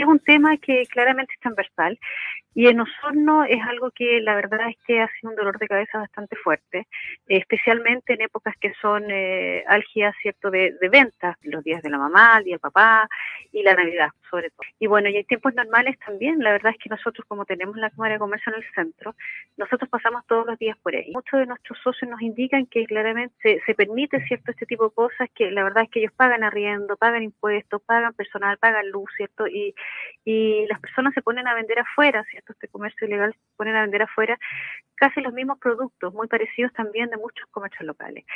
un tema que claramente es transversal y en Osorno es algo que la verdad es que ha sido un dolor de cabeza bastante fuerte, especialmente en épocas que son álgidas, ¿cierto?, de ventas, los días de la mamá, el día del papá y la Navidad, sobre todo. Y bueno, y en tiempos normales también, la verdad es que nosotros, como tenemos la Cámara de Comercio en el centro, nosotros pasamos todos los días por ahí. Muchos de nuestros socios nos indican que claramente se permite, ¿cierto?, este tipo de cosas, que la verdad es que ellos pagan arriendo, pagan impuestos, pagan personal, pagan luz, ¿cierto? Y las personas se ponen a vender afuera, ¿cierto? Este comercio ilegal se ponen a vender afuera casi los mismos productos, muy parecidos también de muchos comercios locales.